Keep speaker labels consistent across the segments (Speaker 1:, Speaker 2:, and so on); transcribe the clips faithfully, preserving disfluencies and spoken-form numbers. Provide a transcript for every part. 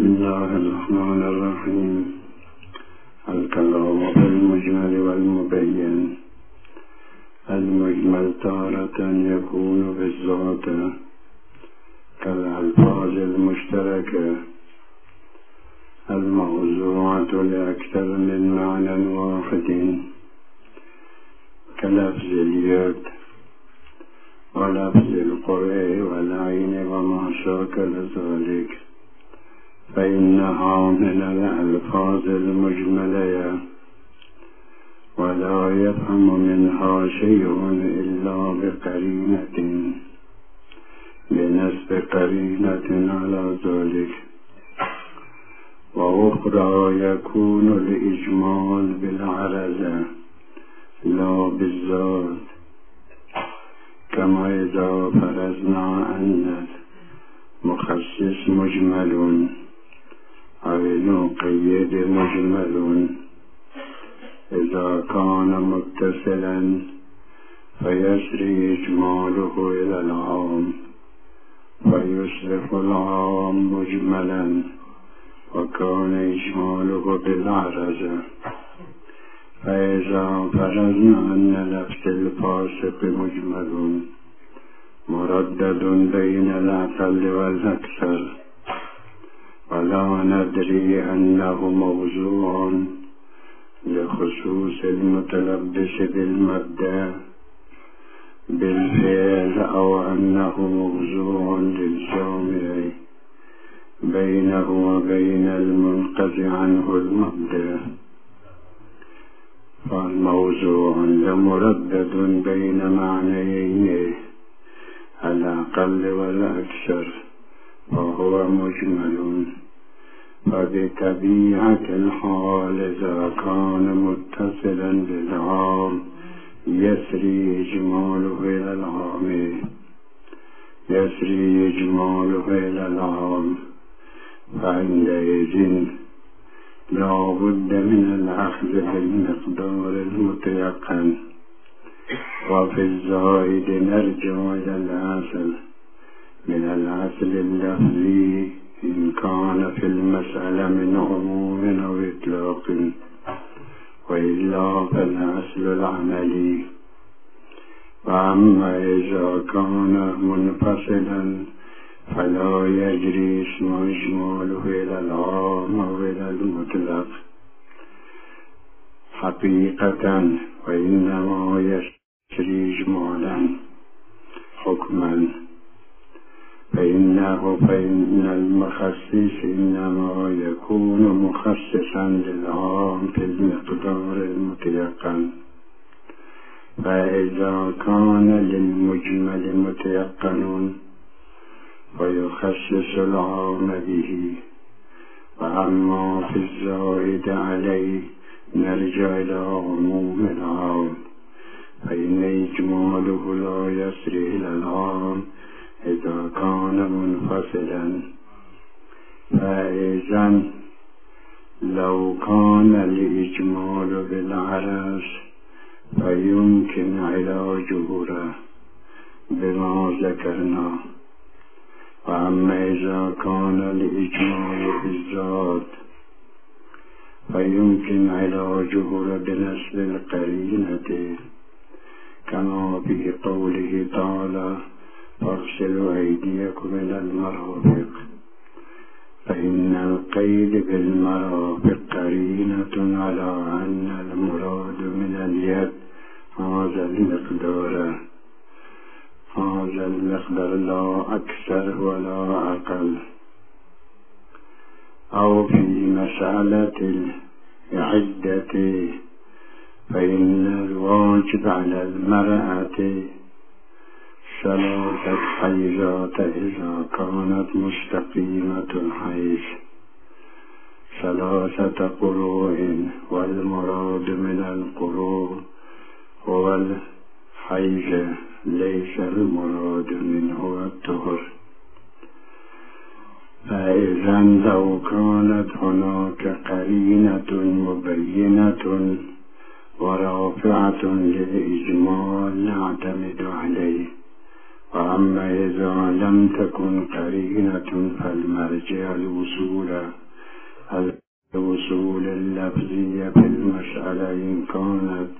Speaker 1: الله الرحمن الرحیم. الکلام بالمجمل والمبین. المجمل تارة یکون بالذات كالألفاظ المشتركة الموضوعة لأكثر من معنى واحد كلفظ اليد ولفظ القرء والعين وما شاكل ذلك، فإنها من الألفاظ المجملة ولا يفهم منها شيء إلا بقرينة بنسب قرينة على ذلك، وأخرى يكون الإجمال بالعرض لا بالذات، كما إذا فرضنا أن المخصص مجمل أو المقيد مجمل، إذا كان متصلا فيسري إجماله إلى العام فيصرف العام مجملا، وكان إجماله بالعرض. فإذا فرضنا أن لفظ الفاسق مجمل مردد بين الأقل والأكثر، ولا ندري أنه موضوع لخصوص المتلبس بالمبدأ بالفعل، أو أنه موضوع للجامع بينه وبين المنقطع عنه المبدأ، فالموضوع لمردد بين معنيين الأقل والأكثر، وهو مجمل. فبطبيعة الحال إذا كان متصلا بالعام يسري إجماله إلى العام يسري إجماله إلى العام فعندئذ لا بد من الأخذ بالمقدار المتيقن، وفي الزائد نرجع إلى الأصل من الأصل اللفظي إن كان في المسألة من عموم أو إطلاق، وإلا فالأصل العملي. وأما إذا كان منفصلا فلا يجري اسم إجماله إلى العام أو إلى المطلق حقيقة، وإنما يجري إجمالا حكما، فإنه فإن المخصص إنما يكون مخصصا للعام في المقدار المتيقن. فإذا كان للمجمل متيقن ويخصص العام به، وأما في الزائد عليه نرجع إلى عموم العام، فإن إجماله لا يسري إلى العام إذا كان منفصلا. فإذا لو كان الإجمال بالعرض فيمكن علاجه بما ذكرنا، وأما إذا كان الإجمال بالذات فيمكن علاجه بنسب القرينة، كما في قوله تعالى فاغسلوا أيديكم إلى المرافق، فإن القيد بالمرافق قرينة على أن المراد من اليد هذا المقدار هذا المقدار لا أكثر ولا أقل. أو في مسألة العدة فإن الواجب على المرأة ثلاثة حيضات إذا كانت مستقيمة الحيض، ثلاثة قروء، والمراد من القروء هو الحيض، ليس المراد منه الطهر. فإذا لو كانت هناك قرينة مبينة ورافعة للإجمال نعتمد عليه، وأما إذا لم تكن قرينة فالمرجع الوصول اللفظية في المسألة إن كانت،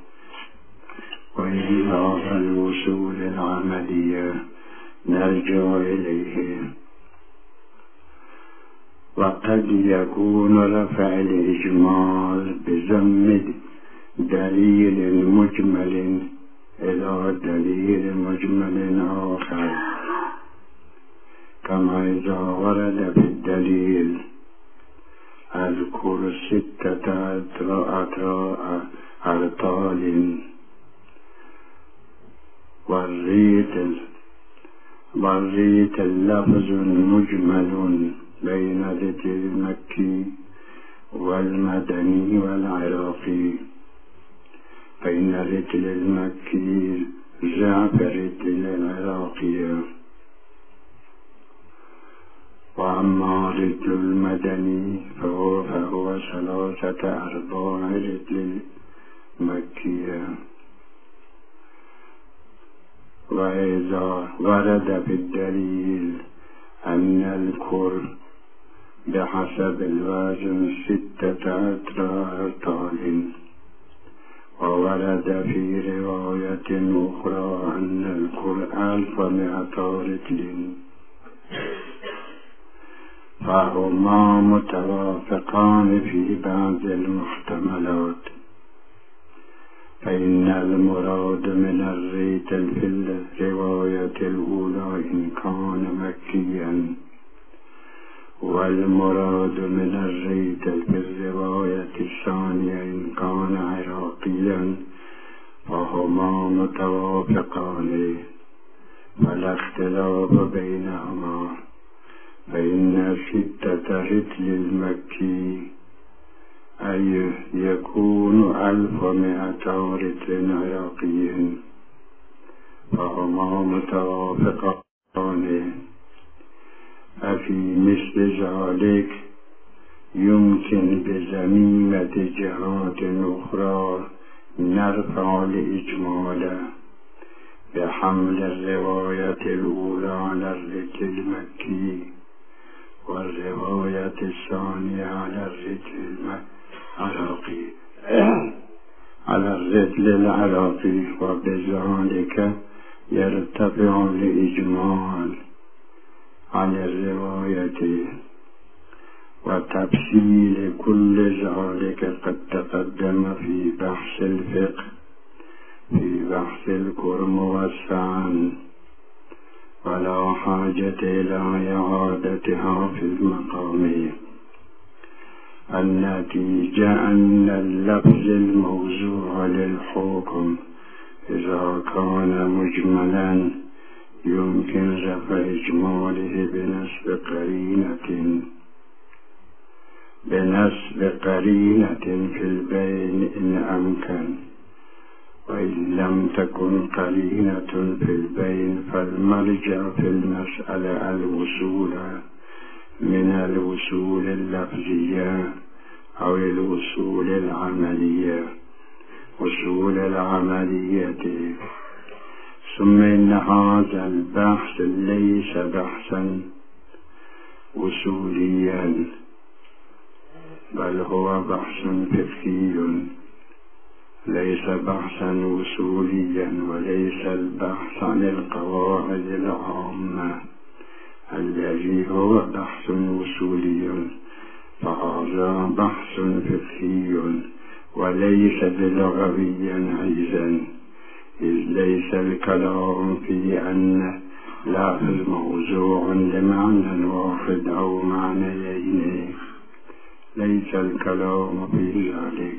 Speaker 1: وإلى الوصول العملية نرجع إليه. وقد يكون رفع الإجمال بضم دليل مجمل إلى دليل مجمل آخر، كما إذا ورد في الدليل اذكر ستة أرطال والريت اللفظ مجمل بين رجل المكي والمدني والعراقي، بين رجل المكي زعف رجل العراقية، وأما رجل المدني فهو, فهو ثلاثة أرباع رجل المكية. وإذا ورد في الدليل أن الكر بحسب الوزن ستة أرطال، وورد في رواية أخرى أن الكر ألف مئة رجل، فهما متوافقان في بعض المحتملات، فإن المراد من الريت في الرواية الأولى إن كان مكيا، والمراد من الريت في الرواية الثانية إن كان عراقيا، فهما متوافقان فلا اختلاف بينهما، فإن ستة رجل المكي أي يكون ألف مئة رجل عراقي، فهما متوافقان. ففي مثل ذلك يمكن بزميمة جهات أخرى نرفع الإجمال بحمل الرواية الأولى على الرجل المكي، والرواية الثانية على الرجل العراقي على الرجل العراقي وبذلك يرتفع الإجمال على الرواية. وتفصيل كل ذلك قد تقدم في بحث الفقه في بحث الكر موسعا، ولا حاجة إلى إعادتها في المقام. النتيجة أن اللفظ الموضوع للحكم إذا كان مجملا يمكن رفع إجماله بنسب قرينة بنسب قرينة في البين إن أمكن، وإن لم تكن قرينة في البين فالمرجع في المسألة الوصول من الوصول اللفظية أو الوصول العملية وصول العملية. ثم إن هذا البحث ليس بحثا وصوليا، بل هو بحث فقهي، ليس بحثا وصوليا، وليس البحث عن القواعد العامة الذي هو بحث وصولي، فهذا بحث فقهي وليس بلغويا أيضا، إذ ليس الكلام في أن لفظ موضوع لمعنى واحد أو معنيين، ليس الكلام في ذلك.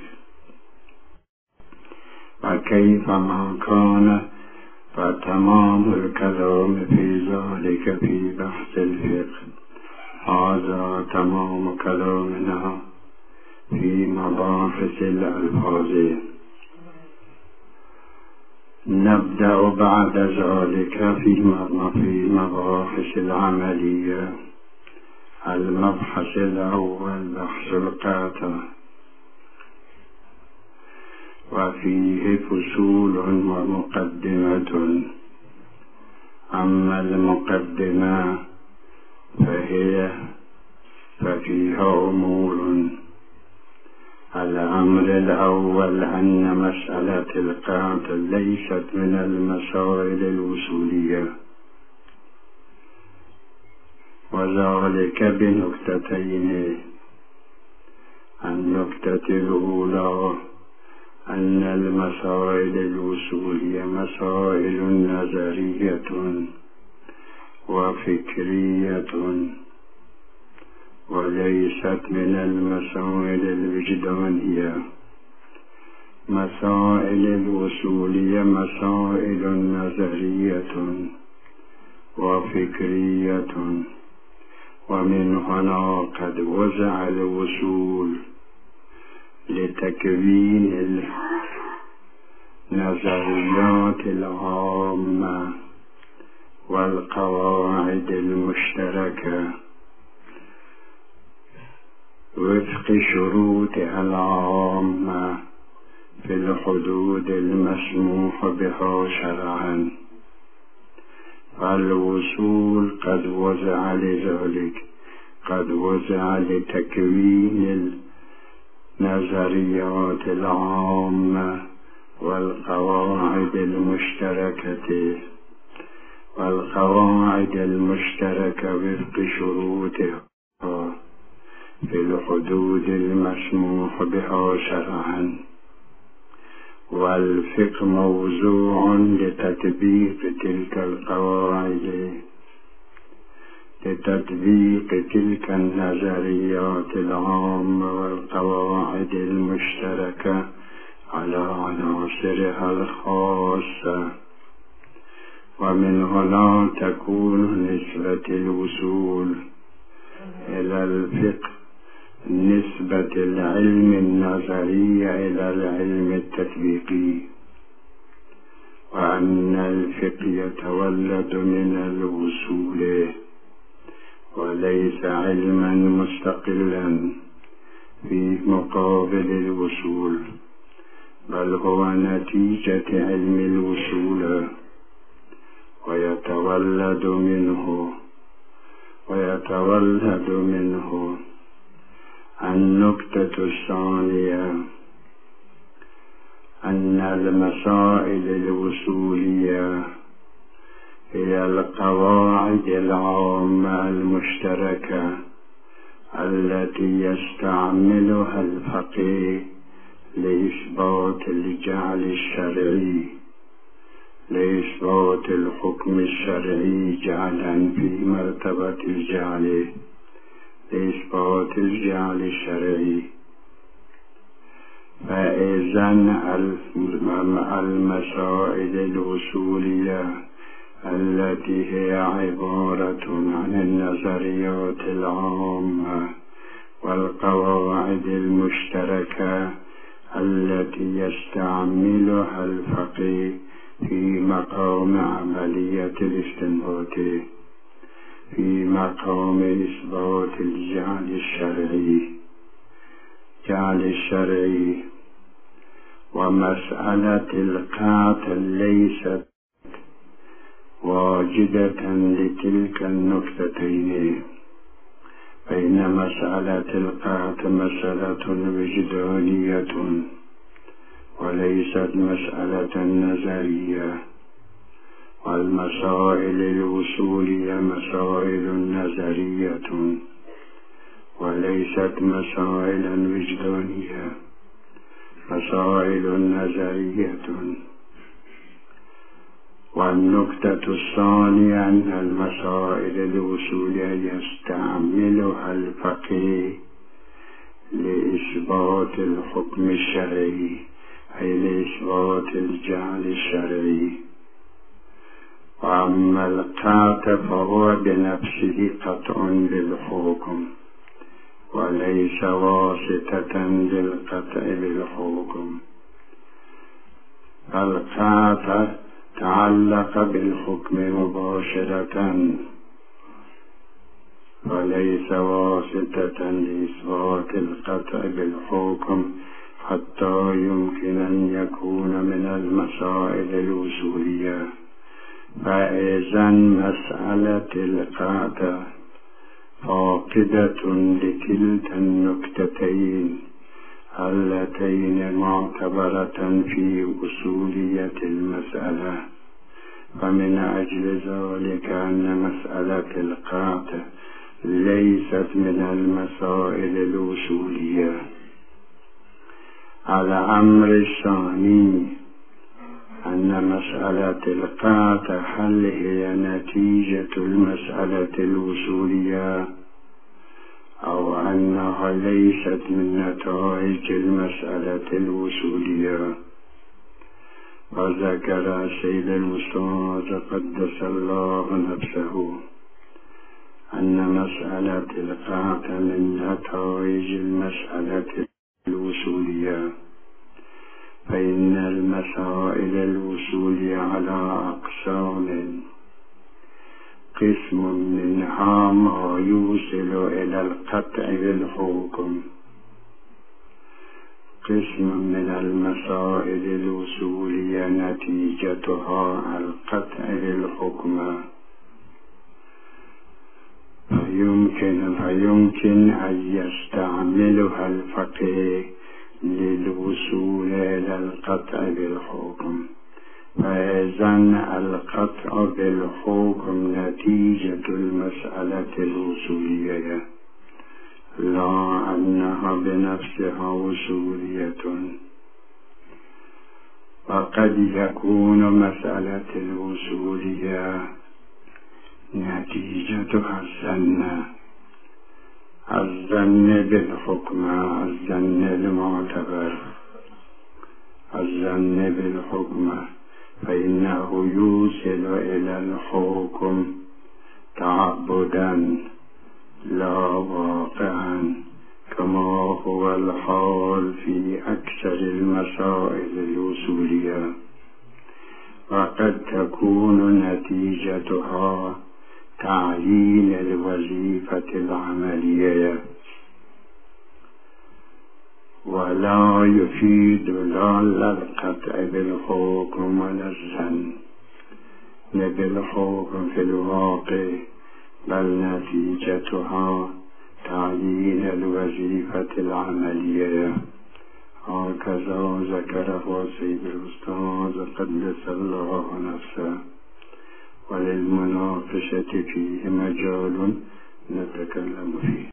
Speaker 1: وكيفما كان فتمام الكلام في ذلك في بحث الفقه، هذا تمام كلامنا في مباحث الألفاظ. نبدأ بعد ذلك في مباحث العملية. المبحث الأول بحث القاطع، وفيه فصول ومقدمة. أما المقدمة فهي ففيها أمور الأمر الأول أن مسألة القاطع ليست من المسائل الوصولية، وذلك بنكتتين. النكتة الأولى أن المسائل الوصولية مسائل نظرية وفكرية، وليست من المسائل الوجدانية. مسائل الوصولية مسائل نظرية وفكرية، ومن هنا قد وزع الوصول لتكوين النظريات العامة والقواعد المشتركة وفق شروطها العامة في الحدود المسموح بها شرعا. فالوصول قد وزع لذلك، قد وزع لتكوين النظريات العامة والقواعد المشتركة والقواعد المشتركة وفق شروطها في الحدود المسموح بها شرعا. والفقه موضوع لتطبيق تلك القواعد لتطبيق تلك النظريات العامة والقواعد المشتركة على عناصرها الخاصة. ومن هنا تكون نسبة الوصول إلى الفقه نسبة العلم النظري إلى العلم التطبيقي، وأن الفقه يتولد من الوصول وليس علما مستقلا في مقابل الوصول، بل هو نتيجة علم الوصول ويتولد منه ويتولد منه النكتة الثانية أن المسائل الوصولية هي القواعد العامة المشتركة التي يستعملها الفقيه لإثبات الجعل الشرعي لإثبات الحكم الشرعي جعلا في مرتبة الجعل لإثبات الجعل الشرعي. فإذا المسائل الوصولية التي هي عبارة عن النظريات العامة والقواعد المشتركة التي يستعملها الفقيه في مقام عملية الاستنباط في مقام إثبات الجعل الشرعي جعل الشرعي ومسألة القاطع ليست واجدة لتلك النكتتين، بين مسألة القاطع مسألة وجدانية وليست مسألة نظرية، والمسائل الوصولية مسائل نظرية وليست مسائل وجدانية، مسائل نظرية. والنكتة الثانية أن المسائل الوصولية يستعملها الفقيه لإثبات الحكم الشرعي أي لإثبات الجعل الشرعي. وأما القاطع فهو بنفسه قطع للحكم وليس واسطة للقطع بالحكم. القاطع تعلق بالحكم مباشرة وليس واسطة لإثبات القطع بالحكم حتى يمكن أن يكون من المسائل الوصولية. فإذا مسألة القاطع فاقدة لكلتا النكتتين علتين معتبرة في أصولية المسألة، ومن أجل ذلك أن مسألة القطع ليست من المسائل الأصولية. الأمر الثاني أن مسألة القطع هل هي نتيجة المسألة الأصولية أو أنها ليست من نتائج المسألة الأصولية. وذكر سيد الأستاذ قدس الله نفسه أن مسألة القطع من نتائج المسألة الأصولية، فإن المسائل الأصولية على أقسام، قسم منها ما يوصل إلى القطع بالحكم، قسم من المسائل الأصولية نتيجتها القطع بالحكم، فيمكن فيمكن أن يستعملها الفقيه للوصول إلى القطع بالحكم. فإذا القطع بالحكم نتيجة المسألة الوصولية، لا أنها بنفسها أصولية. وقد يكون مسألة الوصولية نتيجتها الظن، الظن بالحكم، الظن المعتبر، الظن بالحكم، فإنه يوصل إلى الحكم تعبدا لا واقعا، كما هو الحال في أكثر المسائل الأصولية. وقد تكون نتيجتها تعيين الوظيفة العملية، ولا يفيد لا القطع بالحكم ولا الظن بالحكم في الواقع، بل نتيجتها تعيين الوظيفة العملية. هكذا ذكره سيد الأستاذ قدس الله نفسه. وللمناقشة فيه مجال نتكلم فيه.